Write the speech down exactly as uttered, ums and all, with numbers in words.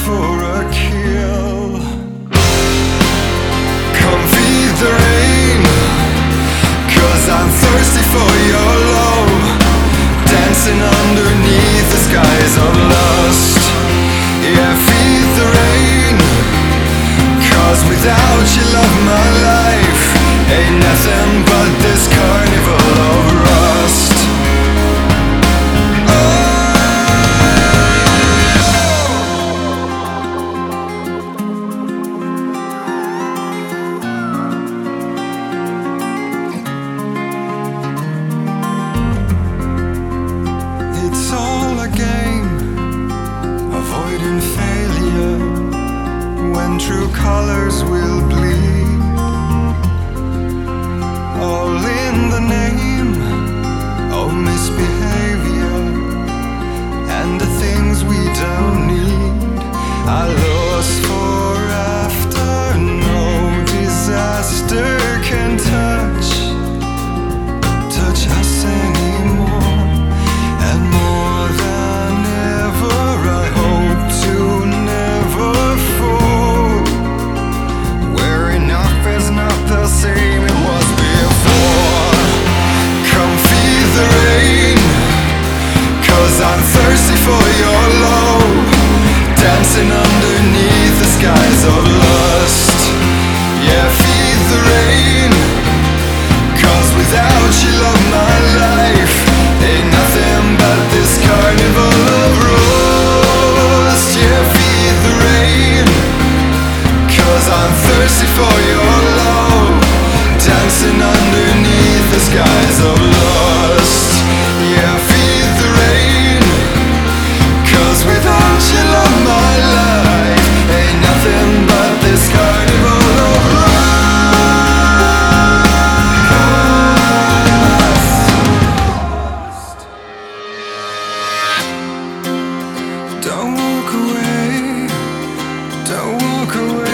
for a kill. Come feed the rain, 'cause I'm thirsty for your love. Dancing underneath the skies of lust. Yeah, feed the rain, 'cause without you, love, my life ain't nothing but this carnival of rust. It's all a game, avoiding failure when true colors will bleed. All in the name of misbehavior and the things we don't need. I lost for after, no disaster can touch, touch us anymore. And more than ever, I hope to never fall, where enough is not the same it was before. Come feed the rain, 'cause I'm thirsty for your love. Dancing underneath the skies of lust. Yeah, feed the rain, 'cause without you, love, my life ain't nothing but this carnival of rust. Yeah, feed the rain, 'cause I'm thirsty for your love. Dancing underneath the skies of lust. Yeah, feed the rain, 'cause without you, love, my life ain't nothing but this carnival of rust. Don't walk away, don't walk away.